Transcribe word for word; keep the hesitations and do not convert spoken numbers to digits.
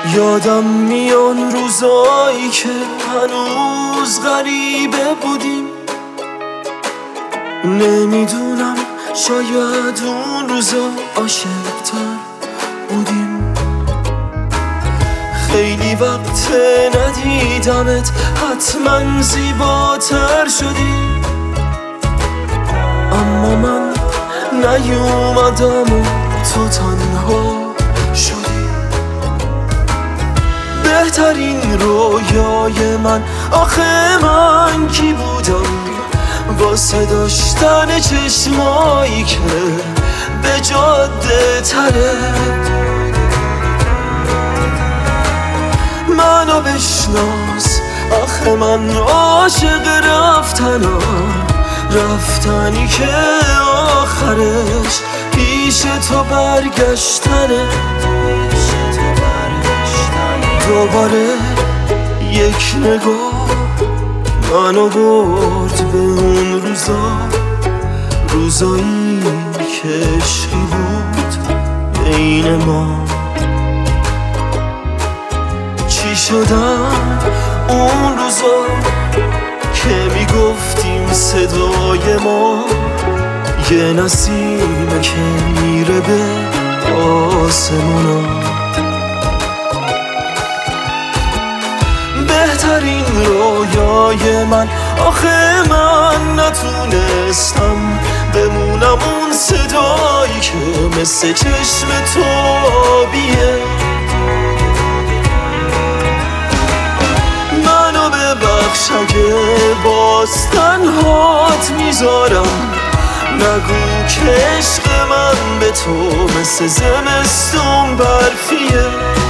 یادم میان روزایی که هنوز غریبه بودیم. نمیدونم شاید اون روزا عاشق‌تر بودیم. خیلی وقت ندیدمت، حتما زیباتر شدی. اما من نیومدم و تو تنها شدی. بهترین رویای من آخه من کی بودم واسه داشتن چشمایی که به جاده تره. منو بشناس آخه من عاشق رفتنم، رفتنی که آخرش پیش تو برگشتنه. دوباره یک نگاه منو برد به اون روزا، روزایی که عشقی بود بین ما. چی شدن اون روزا که میگفتیم صدای ما یه نسیمه که میره به آسمونا. بهترین رویای من آخه من نتونستم بمونم اون صدایی که مثل چشم تو آبیه. منو ببخش اگه باز تنهات میذارم. نگو که عشق من به تو مثل زمستون برفیه.